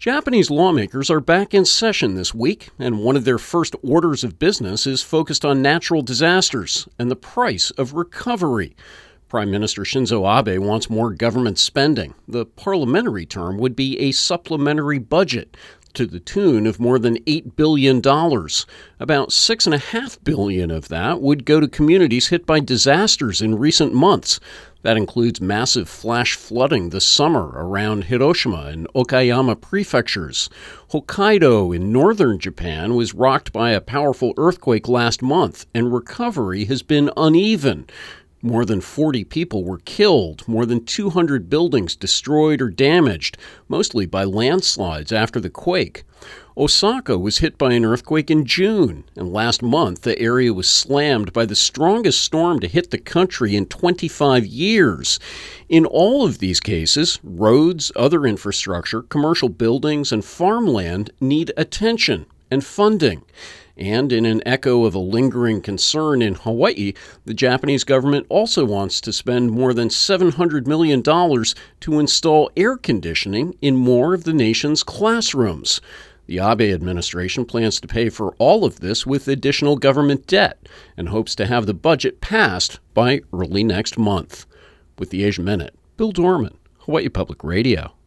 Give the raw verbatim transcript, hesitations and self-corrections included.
Japanese lawmakers are back in session this week, and one of their first orders of business is focused on natural disasters and the price of recovery. Prime Minister Shinzo Abe wants more government spending. The parliamentary term would be a supplementary budget to the tune of more than eight billion dollars. About six point five billion dollars of that would go to communities hit by disasters in recent months. That includes massive flash flooding this summer around Hiroshima and Okayama prefectures. Hokkaido in northern Japan was rocked by a powerful earthquake last month, and recovery has been uneven. More than forty people were killed, more than two hundred buildings destroyed or damaged, mostly by landslides after the quake. Osaka was hit by an earthquake in June, and last month the area was slammed by the strongest storm to hit the country in twenty-five years. In all of these cases, roads, other infrastructure, commercial buildings, and farmland need attention and funding. And in an echo of a lingering concern in Hawaii, the Japanese government also wants to spend more than seven hundred million dollars to install air conditioning in more of the nation's classrooms. The Abe administration plans to pay for all of this with additional government debt and hopes to have the budget passed by early next month. With the Asia Minute, Bill Dorman, Hawaii Public Radio.